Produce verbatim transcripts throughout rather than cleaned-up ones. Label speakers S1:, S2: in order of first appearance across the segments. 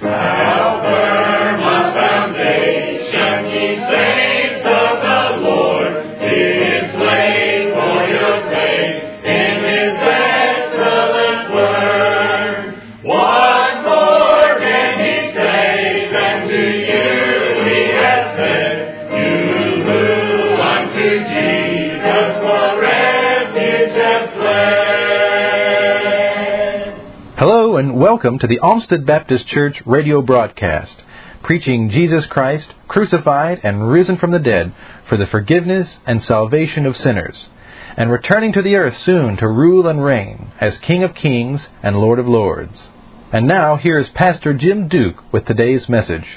S1: How firm a foundation ye saints of the Lord is laid for your faith in His excellent word. What more can He say than to you He has said, you who unto Jesus for refuge have fled.
S2: Hello and welcome to the Olmsted Baptist Church radio broadcast, preaching Jesus Christ, crucified and risen from the dead for the forgiveness and salvation of sinners, and returning to the earth soon to rule and reign as King of Kings and Lord of Lords. And now, here is Pastor Jim Duke with today's message.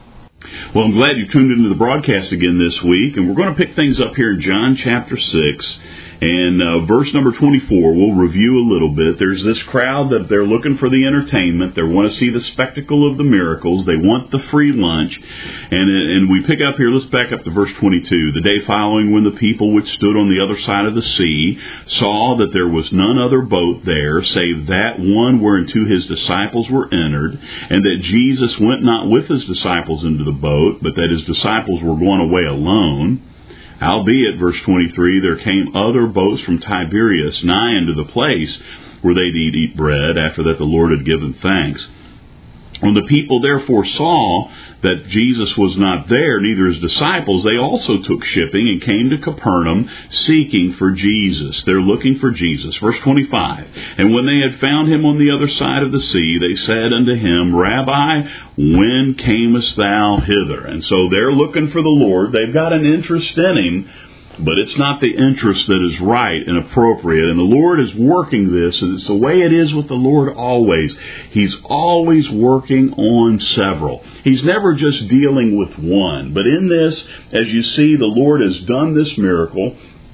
S3: Well, I'm glad you tuned into the broadcast again this week, and we're going to pick things up here in John chapter six, and uh, verse number twenty-four. We'll review a little bit. There's this crowd that they're looking for the entertainment. They want to see the spectacle of the miracles. They want the free lunch, and and we pick up here. Let's back up to verse twenty-two. The day following, when the people which stood on the other side of the sea saw that there was none other boat there, save that one whereunto his disciples were entered, and that Jesus went not with his disciples into the boat, but that his disciples were gone away alone. Howbeit, verse twenty-three, there came other boats from Tiberias nigh unto the place where they did eat bread, after that the Lord had given thanks. When the people therefore saw that Jesus was not there, neither his disciples, they also took shipping and came to Capernaum, seeking for Jesus. They're looking for Jesus. Verse twenty-five, and when they had found him on the other side of the sea, they said unto him, Rabbi, when camest thou hither? And so they're looking for the Lord. They've got an interest in him, but it's not the interest that is right and appropriate. And the Lord is working this, and it's the way it is with the Lord always. He's always working on several. He's never just dealing with one. But in this, as you see, the Lord has done this miracle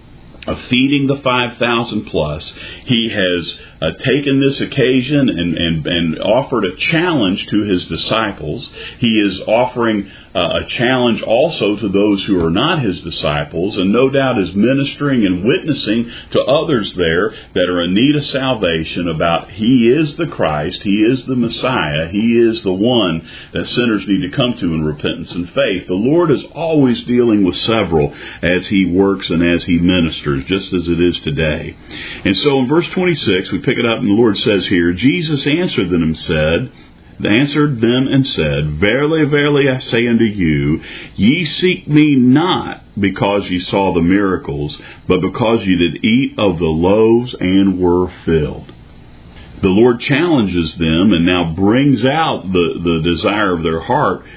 S3: of feeding the five thousand plus. He has uh, taken this occasion and, and, and offered a challenge to his disciples. He is offering uh, a challenge also to those who are not his disciples, and no doubt is ministering and witnessing to others there that are in need of salvation about he is the Christ, he is the Messiah, he is the one that sinners need to come to in repentance and faith. The Lord is always dealing with several as he works and as he ministers, just as it is today. And so in verse twenty-six, we pick it up, and the Lord says here, Jesus answered them and said, answered them and said, Verily, verily, I say unto you, ye seek me not because ye saw the miracles, but because ye did eat of the loaves and were filled. The Lord challenges them and now brings out the, the desire of their heart.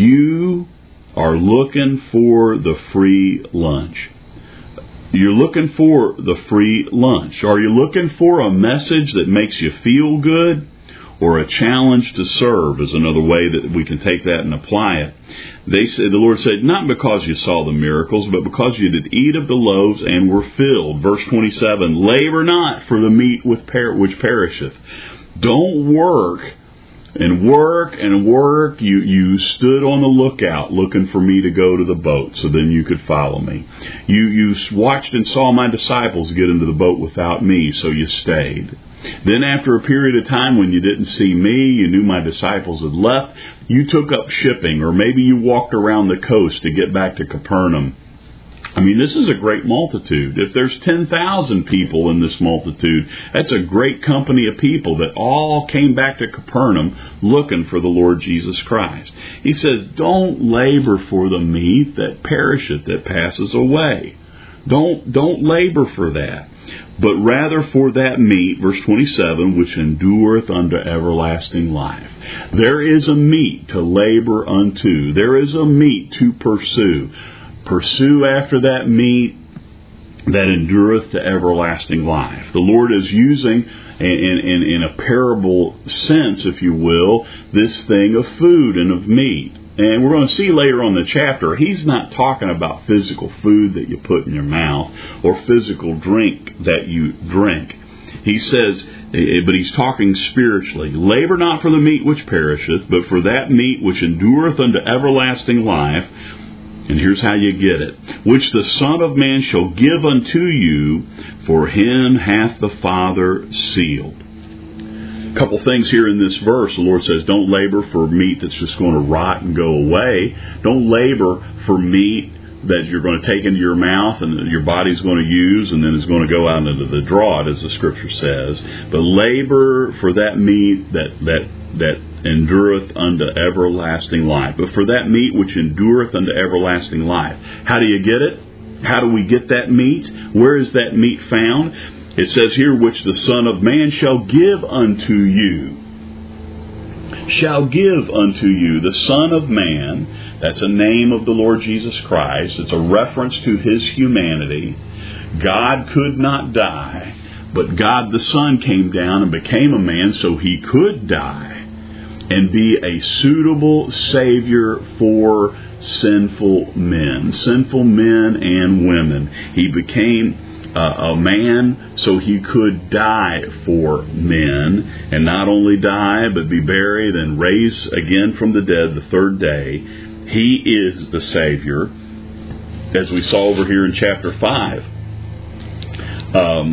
S3: You are looking for the free lunch. You're looking for the free lunch. Are you looking for a message that makes you feel good? Or a challenge to serve is another way that we can take that and apply it. They said, the Lord said, not because you saw the miracles, but because you did eat of the loaves and were filled. Verse twenty-seven, labor not for the meat with per- which perisheth. Don't work and work and work. You, you stood on the lookout looking for me to go to the boat so then you could follow me. You, you watched and saw my disciples get into the boat without me, so you stayed. Then after a period of time when you didn't see me, you knew my disciples had left, you took up shipping, or maybe you walked around the coast to get back to Capernaum. I mean, this is a great multitude. If there's ten thousand people in this multitude, that's a great company of people that all came back to Capernaum looking for the Lord Jesus Christ. He says, don't labor for the meat that perisheth, that passes away. Don't, don't labor for that, but rather for that meat, verse twenty-seven, which endureth unto everlasting life. There is a meat to labor unto. There is a meat to pursue. Pursue after that meat that endureth to everlasting life. The Lord is using, in, in, in a parable sense, if you will, this thing of food and of meat. And we're going to see later on in the chapter, he's not talking about physical food that you put in your mouth or physical drink that you drink. He says, but he's talking spiritually. Labor not for the meat which perisheth, but for that meat which endureth unto everlasting life. And here's how you get it. Which the Son of Man shall give unto you, for him hath the Father sealed. A couple things here in this verse. The Lord says, don't labor for meat that's just going to rot and go away. Don't labor for meat that you're going to take into your mouth and that your body's going to use and then is going to go out into the draught, as the Scripture says. But labor for that meat that that that endureth unto everlasting life. But for that meat which endureth unto everlasting life. How do you get it? How do we get that meat? Where is that meat found? It says here, which the Son of Man shall give unto you. Shall give unto you. The Son of Man, that's a name of the Lord Jesus Christ. It's a reference to His humanity. God could not die, but God the Son came down and became a man so He could die and be a suitable Savior for sinful men, sinful men and women. He became Uh, a man so He could die for men, and not only die but be buried and raised again from the dead the third day. He is the Savior, as we saw over here in chapter five. Um,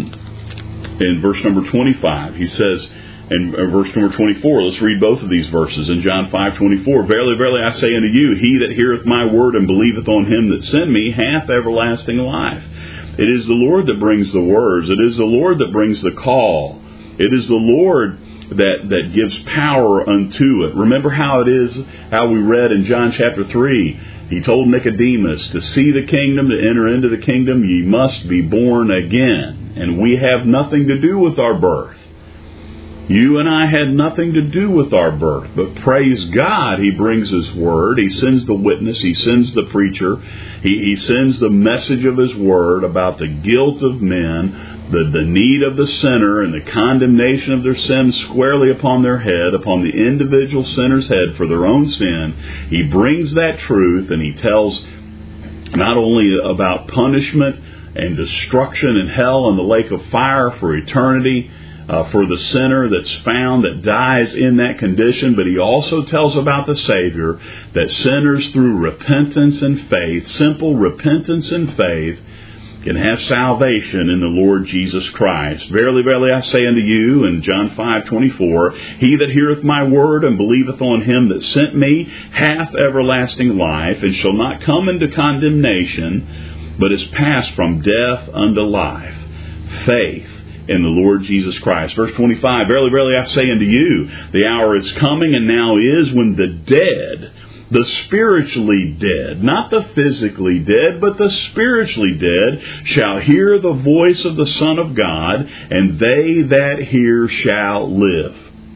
S3: in verse number twenty-five, he says, in verse number twenty-four, let's read both of these verses. In John five twenty-four, verily, verily, I say unto you, he that heareth my word and believeth on Him that sent me hath everlasting life. It is the Lord that brings the words. It is the Lord that brings the call. It is the Lord that, that gives power unto it. Remember how it is, how we read in John chapter three. He told Nicodemus, to see the kingdom, to enter into the kingdom, ye must be born again. And we have nothing to do with our birth. You and I had nothing to do with our birth, but praise God, He brings His Word. He sends the witness. He sends the preacher. He, he sends the message of His Word about the guilt of men, the, the need of the sinner, and the condemnation of their sin squarely upon their head, upon the individual sinner's head for their own sin. He brings that truth, and He tells not only about punishment and destruction in hell and the lake of fire for eternity, Uh, for the sinner that's found that dies in that condition, but He also tells about the Savior, that sinners through repentance and faith, simple repentance and faith, can have salvation in the Lord Jesus Christ. Verily, verily, I say unto you, in John five twenty-four, he that heareth my word and believeth on Him that sent me hath everlasting life, and shall not come into condemnation, but is passed from death unto life. Faith in the Lord Jesus Christ. Verse twenty-five, verily, verily, I say unto you, the hour is coming, and now is, when the dead, the spiritually dead, not the physically dead, but the spiritually dead, shall hear the voice of the Son of God, and they that hear shall live.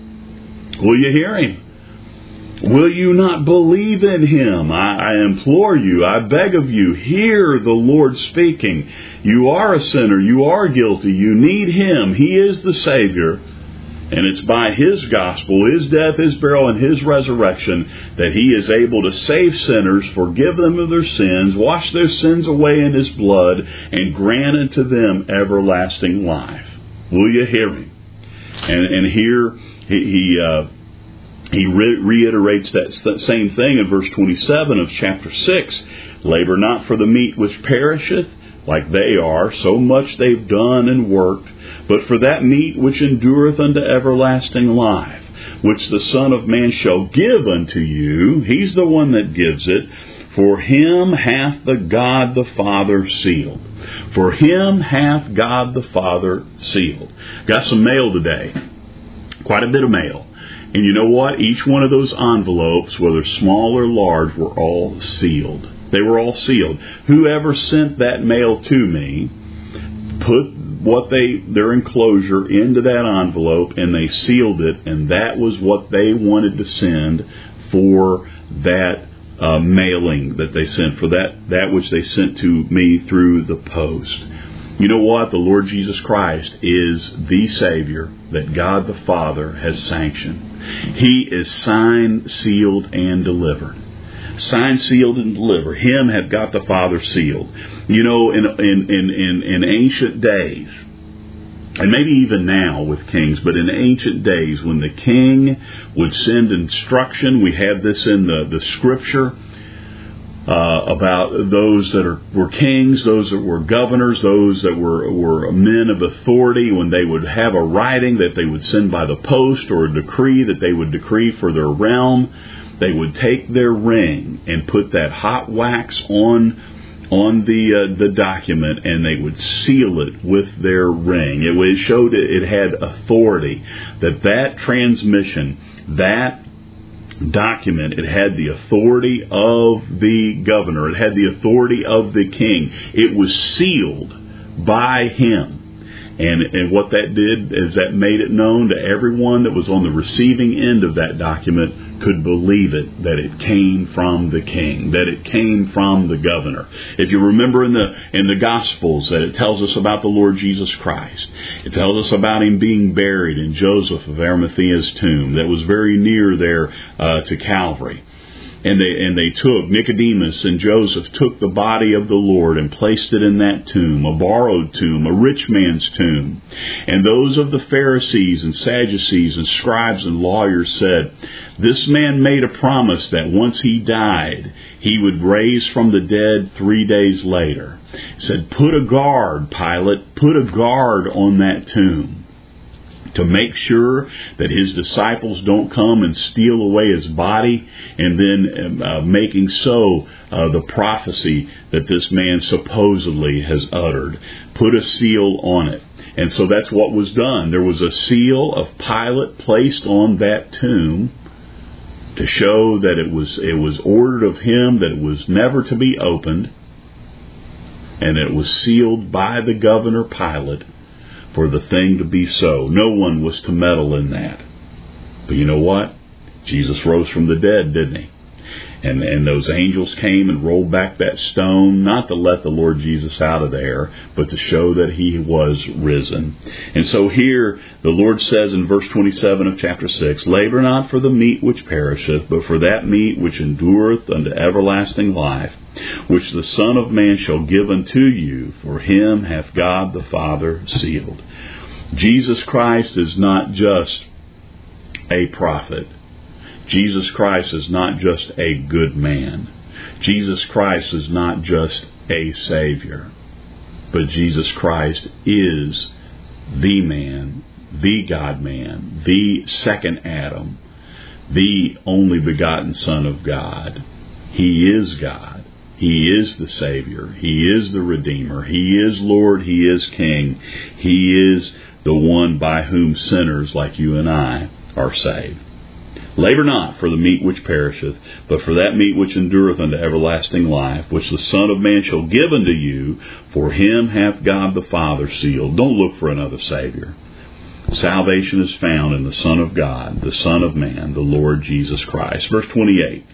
S3: Will you hear Him? Will you not believe in Him? I, I implore you, I beg of you, hear the Lord speaking. You are a sinner. You are guilty. You need Him. He is the Savior. And it's by His gospel, His death, His burial, and His resurrection that He is able to save sinners, forgive them of their sins, wash their sins away in His blood, and grant unto them everlasting life. Will you hear Him? And, and here He... he uh, He re- reiterates that same thing in verse twenty-seven of chapter six. Labor not for the meat which perisheth, like they are, so much they've done and worked, but for that meat which endureth unto everlasting life, which the Son of Man shall give unto you. He's the one that gives it. For Him hath the God the Father sealed. For Him hath God the Father sealed. Got some mail today. Quite a bit of mail. And you know what? Each one of those envelopes, whether small or large, were all sealed. They were all sealed. Whoever sent that mail to me put what they their enclosure into that envelope, and they sealed it, and that was what they wanted to send for that uh, mailing that they sent, for that, that which they sent to me through the post. You know what? The Lord Jesus Christ is the Savior that God the Father has sanctioned. He is signed, sealed, and delivered. Signed, sealed, and delivered. Him hath God the Father sealed. You know, in in in in, in ancient days, and maybe even now with kings, but in ancient days, when the king would send instruction, we have this in the, the Scripture. Uh, about those that are, were kings, those that were governors, those that were, were men of authority, when they would have a writing that they would send by the post or a decree that they would decree for their realm, they would take their ring and put that hot wax on on the uh, the document, and they would seal it with their ring. It, it showed it, it had authority, that that transmission, that document, it had the authority of the governor. It had the authority of the king. It was sealed by him. And, and what that did is that made it known to everyone that was on the receiving end of that document could believe it, that it came from the king, that it came from the governor. If you remember in the in the Gospels that it tells us about the Lord Jesus Christ. It tells us about him being buried in Joseph of Arimathea's tomb that was very near there uh, to Calvary. And they and they took, Nicodemus and Joseph took the body of the Lord and placed it in that tomb, a borrowed tomb, a rich man's tomb. And those of the Pharisees and Sadducees and scribes and lawyers said, this man made a promise that once he died, he would raise from the dead three days later. He said, put a guard, Pilate, put a guard on that tomb, to make sure that his disciples don't come and steal away his body, and then uh, making so uh, the prophecy that this man supposedly has uttered. Put a seal on it. And so that's what was done. There was a seal of Pilate placed on that tomb to show that it was it was ordered of him that it was never to be opened, and it was sealed by the governor Pilate for the thing to be so. No one was to meddle in that. But you know what? Jesus rose from the dead, didn't he? And, and those angels came and rolled back that stone, not to let the Lord Jesus out of there, but to show that he was risen. And so here the Lord says in verse twenty-seven of chapter six, labor not for the meat which perisheth, but for that meat which endureth unto everlasting life, which the Son of Man shall give unto you, for him hath God the Father sealed. Jesus Christ is not just a prophet. Jesus Christ is not just a good man. Jesus Christ is not just a Savior. But Jesus Christ is the man, the God-man, the second Adam, the only begotten Son of God. He is God. He is the Savior. He is the Redeemer. He is Lord. He is King. He is the one by whom sinners like you and I are saved. Labor not for the meat which perisheth, but for that meat which endureth unto everlasting life, which the Son of Man shall give unto you, for him hath God the Father sealed. Don't look for another Savior. Salvation is found in the Son of God, the Son of Man, the Lord Jesus Christ. Verse twenty-eight.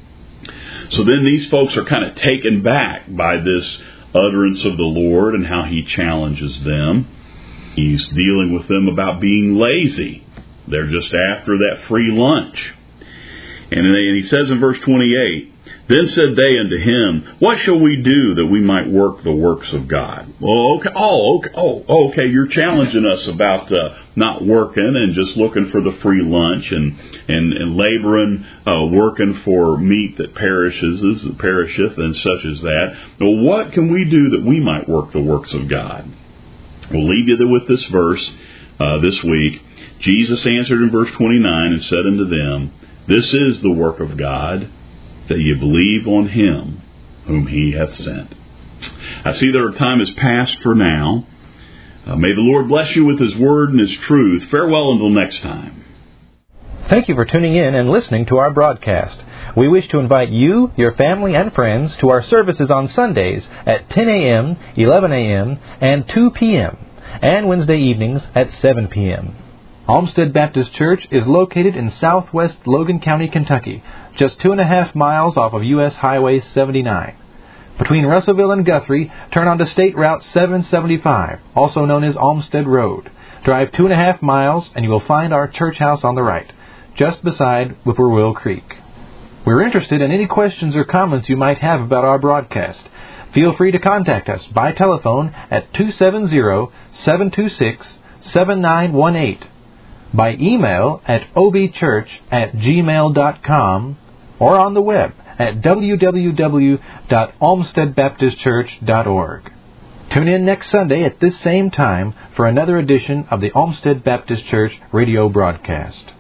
S3: So then these folks are kind of taken back by this utterance of the Lord and how he challenges them. He's dealing with them about being lazy. They're just after that free lunch. And he says in verse twenty-eight, then said they unto him, what shall we do that we might work the works of God? Well, okay, oh, okay, oh, okay, you're challenging us about uh, not working and just looking for the free lunch and and, and laboring, uh, working for meat that perishes, perisheth, and such as that. Well, what can we do that we might work the works of God? We'll leave you with this verse uh, this week. Jesus answered in verse twenty-nine and said unto them, this is the work of God, that ye believe on him whom he hath sent. I see that our time is past for now. Uh, may the Lord bless you with his word and his truth. Farewell until next time.
S2: Thank you for tuning in and listening to our broadcast. We wish to invite you, your family, and friends to our services on Sundays at ten a.m., eleven a.m., and two p.m., and Wednesday evenings at seven p.m. Olmsted Baptist Church is located in southwest Logan County, Kentucky, just two and a half miles off of U S Highway seventy-nine. Between Russellville and Guthrie, turn onto State Route seven seventy-five, also known as Olmsted Road. Drive two and a half miles and you will find our church house on the right, just beside Whippoorwill Creek. We're interested in any questions or comments you might have about our broadcast. Feel free to contact us by telephone at two seven zero, seven two six, seven nine one eight. By email at obchurch at gmail dot com, or on the web at w w w dot olmsted baptist church dot org. Tune in next Sunday at this same time for another edition of the Olmsted Baptist Church radio broadcast.